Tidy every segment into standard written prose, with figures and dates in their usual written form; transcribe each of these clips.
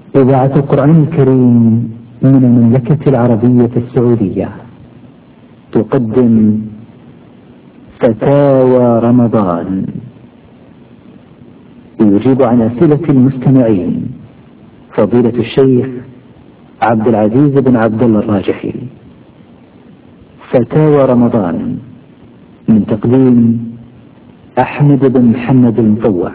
إذاعة القرآن الكريم من المملكة العربية السعودية تقدم فتاوى رمضان، يجيب عن أسئلة المستمعين فضيلة الشيخ عبد العزيز بن عبد الله الراجحي. فتاوى رمضان من تقديم أحمد بن محمد المطوع،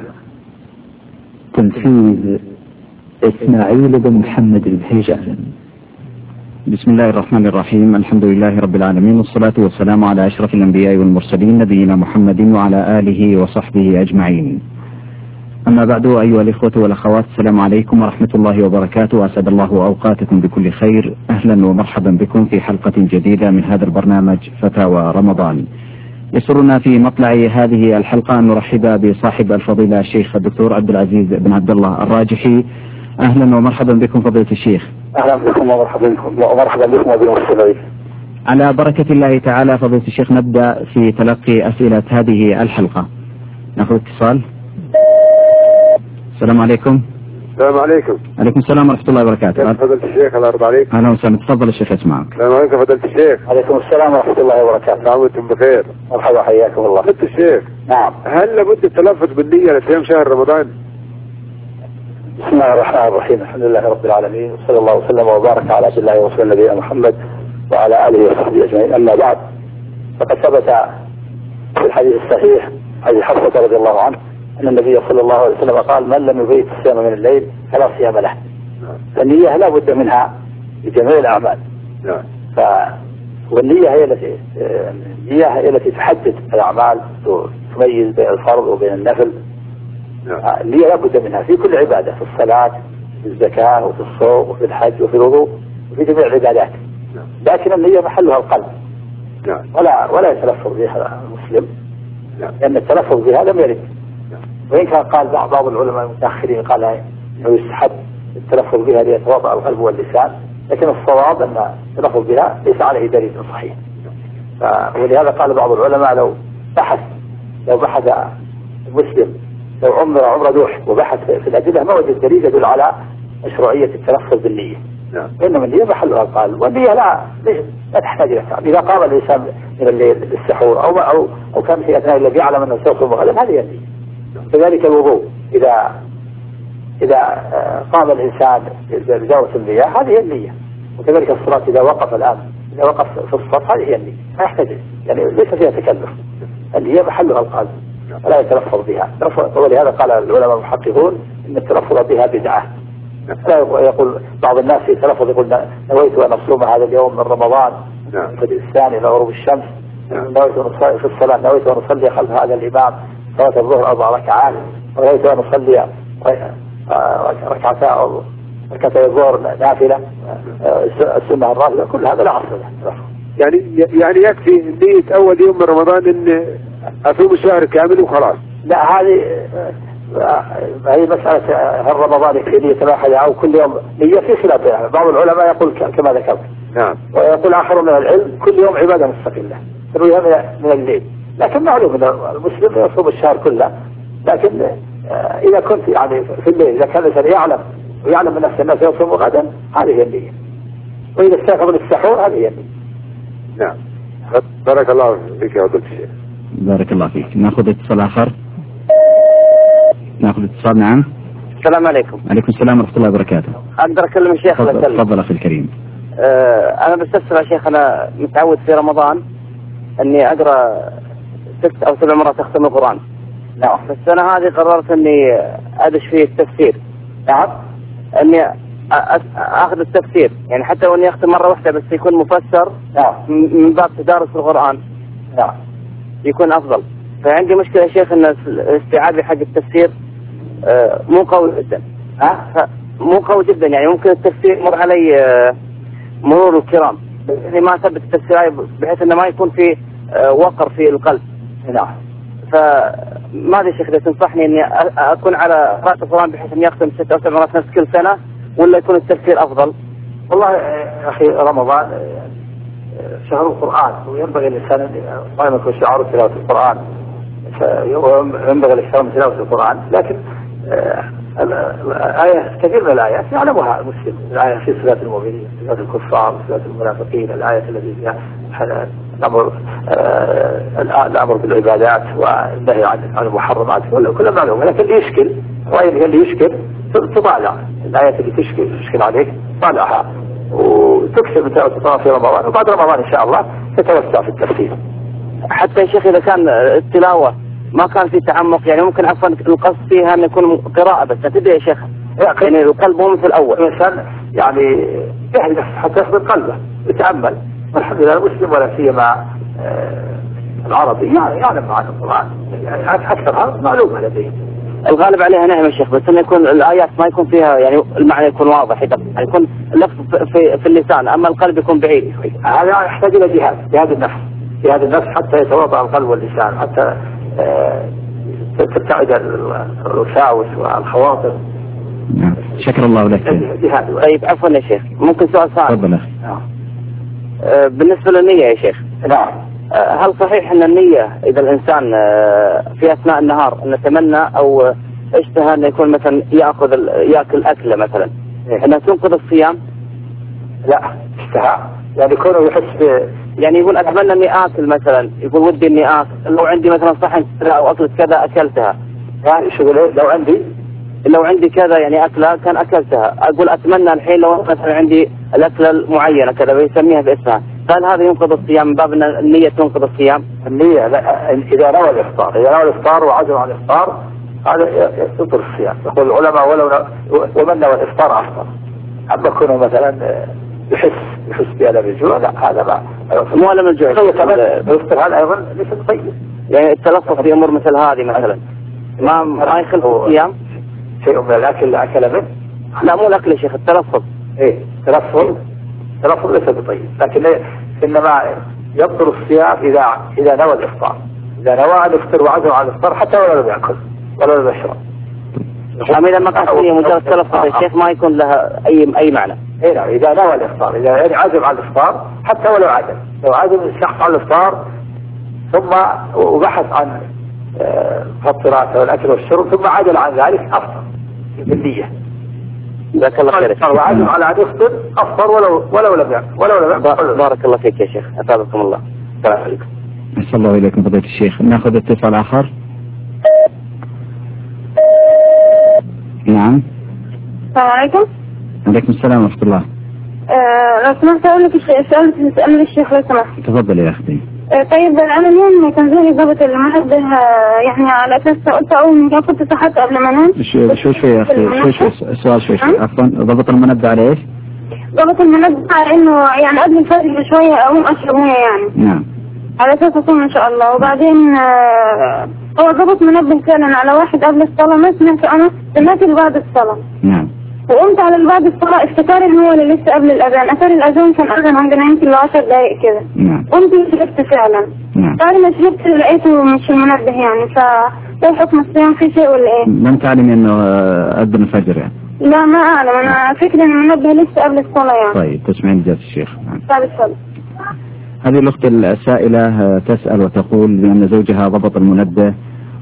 تنفيذ إسماعيل بن محمد البهيجان. بسم الله الرحمن الرحيم. الحمد لله رب العالمين، والصلاة والسلام على أشرف الأنبياء والمرسلين نبينا محمد وعلى آله وصحبه أجمعين. أما بعد، أيها الإخوة والأخوات، السلام عليكم ورحمة الله وبركاته. أسعد الله أوقاتكم بكل خير. أهلا ومرحبا بكم في حلقة جديدة من هذا البرنامج فتاوى رمضان. يسرنا في مطلع هذه الحلقة أن نرحب بصاحب الفضيلة الشيخ الدكتور عبد العزيز بن عبد الله الراجحي. أهلا ومرحبا بكم فضيلة الشيخ. أهلا بكم ومرحبا بكم وبالمستمعين. على بركة الله تعالى فضيلة الشيخ نبدأ في تلقي أسئلة هذه الحلقة. نأخذ اتصال. السلام عليكم. السلام عليكم. عليكم السلام ورحمة الله وبركاته. فضيلة الشيخ، الله يرضى عليك. أهلا وسهلا، تفضل الشيخ يسمعك. السلام عليكم فضيلة الشيخ. عليكم السلام ورحمة الله وبركاته. نعم وانتم بخير. مرحبا، حياكم الله. فضيلة الشيخ، نعم، هل لابد التلفظ بالنية لصيام شهر رمضان؟ بسم الله الرحمن الرحيم. الحمد لله رب العالمين، وصلى الله وسلم وبارك على عبد الله ورسوله نبينا محمد وعلى آله وصحبه أجمعين. أما بعد، فقد ثبت في الحديث الصحيح حديث حفصة رضي الله عنه أن النبي صلى الله عليه وسلم قال: من لم يبيت الصيام من الليل فلا صيام له. فالنية لا بد منها لجميع الأعمال. والنية هي التي تحدد الأعمال، تميز بين الفرض وبين النفل. النية لا بد منها في كل عبادة، في الصلاة، في الزكاة، وفي الصوم، وفي الحج، وفي الوضوء، وفي جميع العبادات. لكن النية محلها القلب، ولا يتلفظ بها المسلم، لأن التلفظ بها لم يرد. وإن كان قال بعض العلماء المتأخرين قال إنه يستحب التلفظ بها ليتواضع القلب واللسان، لكن الصواب أن التلفظ بها ليس عليه دليل صحيح. ولهذا قال بعض العلماء لو بحث المسلم، لو عمر دوح وبحث في الأدلة ما وجد دليل يدل على مشروعية التلفظ بالنية. إنما النية محلها القلب، والنية لا تحتاج إلى تعب. إذا قام الإنسان من الليل للسحور أو كان في أثناء الذي يعلم أنه سوف يغلب، هذه النية. كذلك الوضوء، إذا قام الإنسان بجوة المياه، هذه النية. وكذلك الصلاة إذا وقف في الصف، هذه هي النية، ما يحتاج، يعني ليس فيها تكلف. النية محلها القلب ولا يتلفظ بها. ولهذا قال العلماء المحققون إن التلفظ بها بدعة. لا يقول بعض الناس يتلفظ يقول: نويت أن أصوم هذا اليوم من رمضان في الثاني إلى غروب الشمس، نويت أن في الصلاة نويت أن أصلي خلف هذا الإمام صلاة الظهر 4 ركعات، ونويت أن أصلي ركعتي الظهر نافلة، السنة الراتبة. كل هذا لا أصل له. يعني يكفي نية أول يوم من رمضان إن أصوم الشهر كامل وخلاص؟ لا، هي مسألة هل رمضان يكفي نية واحدة أو كل يوم نية؟ في خلاف يعني. بعض العلماء يقول كما ذكرت، نعم، ويقول آخر من العلم كل يوم عبادة مستقلة ترويها من الليل. لكن معلوم أن المسلم يصوم الشهر كله، لكن إذا كنت يعني في الليل، إذا كان الإنسان يعلم من الناس يصوم غدا، هذه هي النية. وإذا استيقظ من السحور، هذه هي النية. نعم. بارك الله فيك يا فضيلة الشيخ. بارك الله فيك. نأخذ اتصال آخر. نأخذ اتصال. نعم. السلام عليكم. عليكم السلام ورحمة الله وبركاته. أقدر أكلم الشيخ؟ تفضل أخي الكريم. أنا بستفسر يا شيخ، أنا متعود في رمضان أني أقرأ 6 أو 7 مرات أختم القرآن. نعم. فالسنة هذه قررت أني أدش فيه التفسير. نعم. أني أخذ التفسير، يعني حتى وأني أختم مرة واحدة بس يكون مفسر. نعم. من باب تدارس القرآن. نعم. يكون أفضل. فعندي مشكلة يا شيخ أن استيعابي حق التفسير مو قوي جدا. مو قوي جدا، يعني ممكن التفسير يمر علي مرور الكرام، يعني ما ثبت التفسير بحيث أنه ما يكون في وقر في القلب. نعم. فماذا يا شيخ إذا تنصحني أني أكون على قراءة القرآن بحيث أني أختم 6 أو 7 مرات نفس كل سنة، ولا يكون التفسير أفضل؟ والله يا أخي، رمضان شهر القرآن، وينبغي الإنسان ما يكون شعار تلاوة القرآن، وينبغي الإكثار من تلاوة القرآن. لكن الآية كثير من الآيات يعلمها المسلم. الآية في صفات المؤمنين، صفات الكفار، صفات المنافقين، الآية التي فيها الأمر بالعبادات والنهي عن المحرمات، كل معلومة. لكن اللي يشكل اللي يشكل تطالع الآية اللي تشكل عليك، طالعها وتكتب في رمضان، وبعد رمضان إن شاء الله تتوسع في التفسير. حتى يا شيخ إذا كان التلاوة ما كان في تعمق، يعني ممكن عفوا القصد فيها أن يكون قراءة بس تدري يا شيخ، يعني القلب مو مثل الأول. الإنسان يعني يهدف حتى يصبر قلبه يتأمل، والحمد لله المسلم ولا سيما العربي يعلم عن القرآن، يعني أكثرها معلومة لديه. الغالب عليها نعم يا شيخ، بس أن يكون الآيات ما يكون فيها يعني المعنى يكون واضح، يعني يكون اللفظ في اللسان، أما القلب يكون بعيد. هذا يحتاج إلى جهاد النفس حتى يتواضع القلب واللسان، حتى تبتعد الوساوس والخواطر. شكر الله لك. طيب عفوا يا شيخ، ممكن سؤال ثاني؟ تفضل. بالنسبة للنية يا شيخ، نعم، هل صحيح أن النية إذا الإنسان في أثناء النهار نتمنى أو اشتهى أن يكون مثلا يأكل أكلة مثلا أنها تنقض الصيام؟ لا، اشتهى يعني كونه يحس يعني يقول أتمنى أني آكل مثلا، يقول ودي أني آكل، لو عندي مثلا صحن أو أكلة كذا أكلتها، يعني شو لو عندي كذا يعني أكلة كان أكلتها، أقول أتمنى الحين لو مثلا عندي الأكلة المعينة كذا ويسميها باسمها، هل هذا ينقض الصيام من باب أن النية تنقض الصيام؟ النية لا، إذا نوى الإفطار وعزم عن الإفطار هذا يبطل الصيام. يقول العلماء ومن نوى الإفطار أفطر. أما كونه مثلا يحس بألم الجوع، لا، هذا ما مو ألم الجوع، يفطر. هذا أيضا ليس طيب، يعني التلفظ في أمور مثل هذه مثلا ما يخلف الصيام. شيء من الأكل أكل منه، لا مو الأكل يا شيخ، التلفظ. تلفظ ليس بطيب، لكن إنما يبطل الصيام إذا نوى الإفطار، إذا نوى أن يفطر وعزم على الإفطار حتى ولا لم يأكل ولا لم يشرب. إذا ما كان فيه مجرد تلفظ يا شيخ ما يكون لها أي معنى. نعم، إذا نوى الإفطار، إذا يعني عزم على الإفطار حتى ولو عزم، لو عزم الشخص على الإفطار ثم وبحث عن الفطرات والأكل والشرب ثم عدل عن ذلك أفطر بالنية. جزاك الله خير. وعزم على أن يفطر أفطر ولو لم يأكل. بارك الله فيك يا شيخ، أثابكم الله. السلام عليكم. أحسن الله إليكم فضيلة الشيخ. نأخذ اتصال آخر. نعم. السلام عليكم. عليكم السلام ورحمة الله. لو سمحت أقول لك سؤال تسألني الشيخ لو سمحت. تفضل يا أختي. طيب أنا اليوم كان زي ضبط المنبه، يعني على أساس قلت أول من كنت صحت قبل ما أنام. شوي يا أختي، السؤال شوي. عفوا، ضبط المنبه على إيش؟ ضبط المنبه على إنه يعني قبل الفجر بشوية أقوم أشرب مية يعني. نعم. على أساس أصوم إن شاء الله، وبعدين هو ضبط منبه فعلا على واحد قبل الصلاة، ما سمعت أنا، سمعت بعد الصلاة. نعم. وقمت على بعد الصلاة افتكار إن هو اللي لسه قبل الأذان، أثر الأذان كان أذان عندنا يمكن ل 10 دقايق كده. نعم. قمت شربت فعلا. نعم. بعد ما شربت لقيته مش المنبه يعني، فده حكم الصيام في شيء ولا إيه؟ لم تعلمي إنه أذن الفجر يعني؟ لا ما أعلم، أنا فكرة إن المنبه لسه قبل الصلاة يعني. طيب تسمعين جزاك الشيخ. طيب اتفضل. هذه الأخت السائلة تسأل وتقول بأن زوجها ضبط المنبه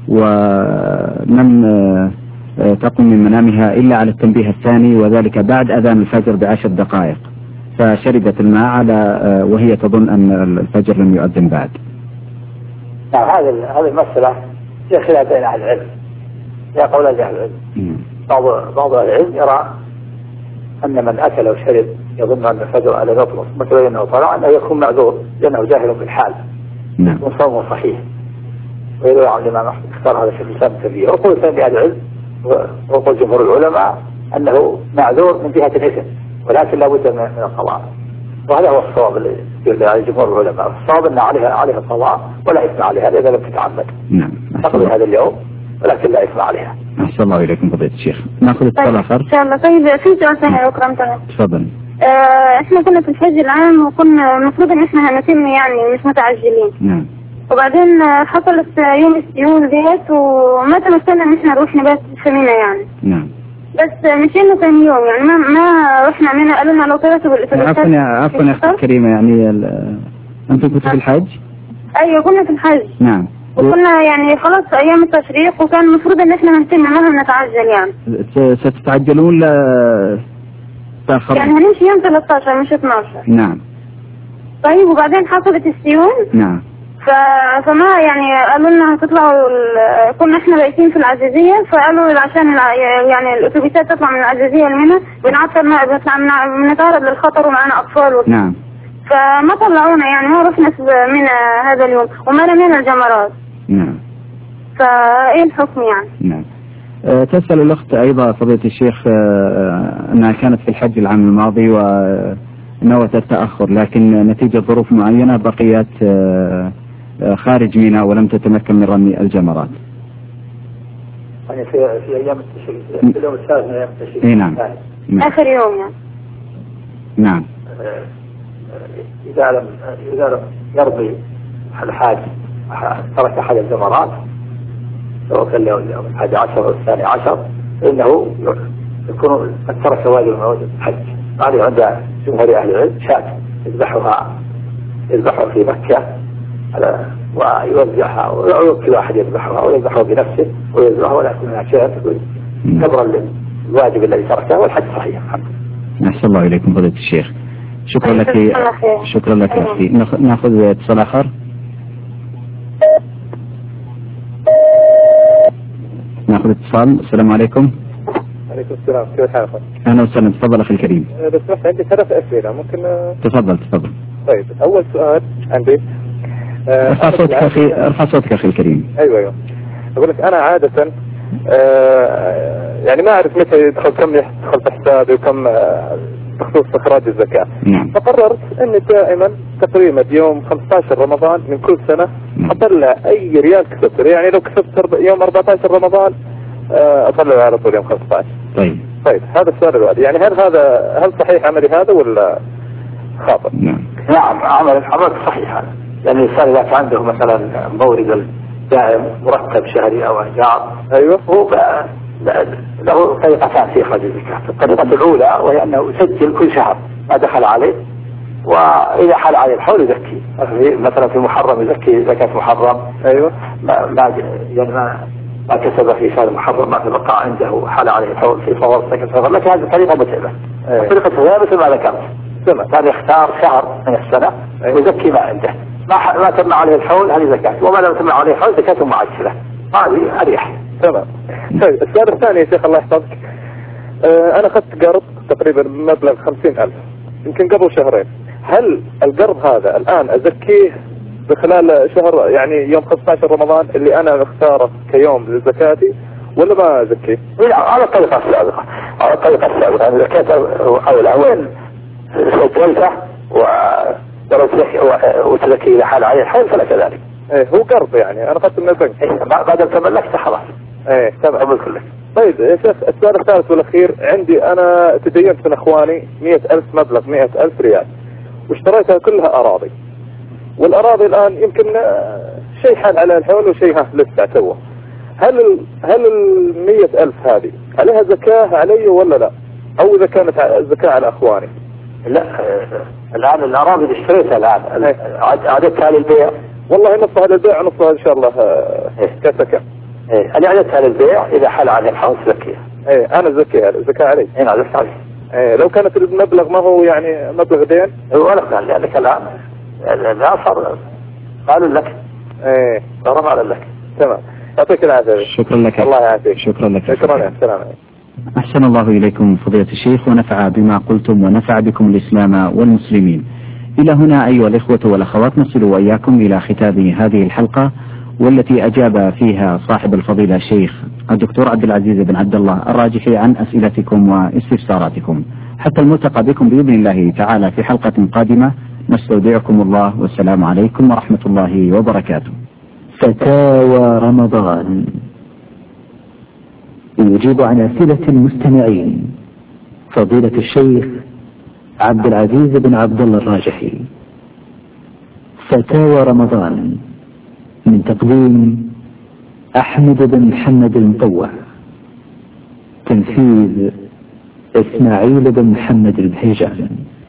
ولم تقم من منامها إلا على التنبيه الثاني، وذلك بعد أذان الفجر ب10 دقائق، فشربت الماء على وهي تظن أن الفجر لم يؤذن بعد. نعم، هذه المسألة هي خلاف بين أهل العلم، يا قول أهل العلم. بعض أهل العلم يرى أن من أكل وشرب يظن أن الفجر ألا يطلق مثل أنه طلع أنه يكون معذور لأنه جاهل بالحال. نعم. وصومه صحيح. ويروي عن الإمام أحمد اختار هذا شيخ الإسلام كبير، وقول ثاني أهل العلم وقول جمهور العلماء أنه معذور من جهة الإثم، ولكن لا بد من القضاء، وهذا هو الصواب اللي يقول جمهور العلماء. الصواب أن عليها قضاء ولا إثم عليها إذا لم تتعمد. نعم. تقضي هذا اليوم ولكن لا إثم عليها. أحسن الله إليكم فضيلة الشيخ. نأخذ اتصال آخر. إن شاء الله. طيب في سؤال ثاني لو كرمتنا. تفضل. إحنا كنا في الحج العام وكنا المفروض إن إحنا هنتم يعني مش متعجلين. نعم. وبعدين حصلت يوم السيول ديت وما تمثلنا إن إحنا نروح نبات في مينا يعني. نعم. بس مشينا ثاني يوم يعني ما رحنا مينا، قالوا لنا لو طلعتوا بالأتوبيسات. عفوا يا أختي الكريمة، يعني أنتم كنتوا في الحج؟ أيوة كنا في الحج. نعم. وكنا يعني خلاص ايام التشريق، وكان المفروض ان احنا نهتم منها نتعجل يعني. ستتعجلون لا تأخرون؟ يعني هنمشي يوم 13 مش 12. نعم. طيب وبعدين حصلت السيول. نعم. فما يعني قالوا لنا هتطلعوا، كنا احنا بايتين في العزيزية، فقالوا عشان يعني الاتوبيسات تطلع من العزيزية لمنى بنتعرض للخطر ومعنا اطفال نعم. فما طلعونا يعني، ما رحنا من هذا اليوم وما رمينا الجمرات. نعم. فايه الحكم يعني؟ نعم. تسأل الأخت أيضا فضيلة الشيخ أنها كانت في الحج العام الماضي ونوت التأخر، لكن نتيجة ظروف معينة بقيت خارج منى ولم تتمكن من رمي الجمرات. يعني في أيام التشريق، في اليوم الثالث من أيام التشريق. نعم. نعم. آخر يوم يعني. نعم. إذا لم يرضي الحاج ترك أحد الجمرات، سواء كان اليوم 11 أو 12، فإنه يكون قد ترك واجب من واجب الحج. هذه عند جمهور أهل العلم شاة يذبحها في مكة ويوزعها، ويوكل واحد يذبحها ويذبحها بنفسه ويوزعها، ولا يكون منها شيء كبرا للواجب الذي تركه، والحج صحيح. أحسن الله إليكم فضيلة الشيخ. شكرا لك. شكرا لك أختي. نأخذ اتصال آخر. نأخذ اتصال. السلام عليكم. عليكم السلام، كيف حالك؟ أهلا وسهلا، تفضل أخي الكريم. بس عندي 3 أسئلة ممكن. تفضل. طيب أول سؤال عندي، ارفع صوتك أخي الكريم. أيوة. أقول لك أنا عادة يعني ما أعرف متى يدخل، كم يدخل في حسابي وكم بخصوص إخراج الزكاة. نعم. فقررت أني دائما تقريبا يوم 15 رمضان من كل سنة أطلع أي ريال كسبته، يعني لو كسبت يوم 14 رمضان أطلع على طول يوم 15. طيب هذا السؤال الأول، يعني هل صحيح عملي هذا ولا خاطئ؟ نعم عمل صحيح هذا، يعني الإنسان إذا كان عنده مثلا مورد دائم مرتب شهري أو أشجار، أيوة، هو له طريقتان في إخراج الزكاة. الطريقة الأولى وهي أنه يسجل كل شهر ما دخل عليه، وإذا حال عليه الحول يزكي. مثلا في محرم يزكي زكاة محرم. أيوة. ما كسب في شهر محرم ما تبقى عنده حال عليه الحول في فور زكاة، لكن هذه الطريقة متعبة. الطريقة الثانية مثل ما ذكرت، كان يختار شهر من السنة ويزكي ما عنده، ما تم عليه الحول هذه زكاة، وما لم تم عليه الحول زكاة معجلة، هذه أريح. تمام. طيب السؤال الثاني يا شيخ الله يحفظك، أنا أخذت قرض تقريبا مبلغ 50,000 يمكن قبل شهرين. هل القرض هذا الآن أزكيه بخلال شهر، يعني يوم 15 رمضان اللي أنا اختاره كيوم لزكاتي، ولا ما أزكيه؟ لا، على الطريقة السابقة. يعني زكاة أولى وين سجلته وتزكي إذا حال عليه الحول فلا كذلك. هو قرض يعني أنا أخذت من البنك. بعد ما تملكت خلاص. تمام. طيب يا شيخ السؤال الثالث والأخير عندي، أنا تدينت من أخواني 100,000 مبلغ 100,000 ريال، واشتريتها كلها أراضي، والأراضي الآن يمكن شيء حال على الحول وشيء لسه توه. هل 100,000 هذه عليها زكاة علي ولا لا؟ أو إذا كانت زكاة على أخواني؟ لا، الآن الأراضي اللي اشتريتها الآن عادتها للبيع. والله نصها للبيع ونصها إن شاء الله كسكة. أنا عادتها للبيع، إذا حال على الحول تزكيها. أنا زكيها زكاة علي. أنا زكاة علي. لو كانت المبلغ ما هو يعني مبلغ دين. ولا قال لك الآن لا صار قالوا لك. صار قالوا لك. تمام. يعطيك العافية. شكرا لك. الله يعافيك. شكرا لك. شكرا. السلام عليكم. أحسن الله إليكم فضيلة الشيخ، ونفع بما قلتم ونفع بكم الإسلام والمسلمين. إلى هنا أيها الإخوة والأخوات نصل وإياكم إلى ختام هذه الحلقة، والتي أجاب فيها صاحب الفضيلة الشيخ الدكتور عبد العزيز بن عبد الله الراجحي عن أسئلتكم واستفساراتكم. حتى الملتقى بكم بإذن الله تعالى في حلقة قادمة، نستودعكم الله، والسلام عليكم ورحمة الله وبركاته. فتاوى رمضان، يجيب عن أسئلة المستمعين فضيلة الشيخ عبد العزيز بن عبد الله الراجحي. فتاوى رمضان من تقديم أحمد بن محمد المطوع، تنفيذ إسماعيل بن محمد البهيجان.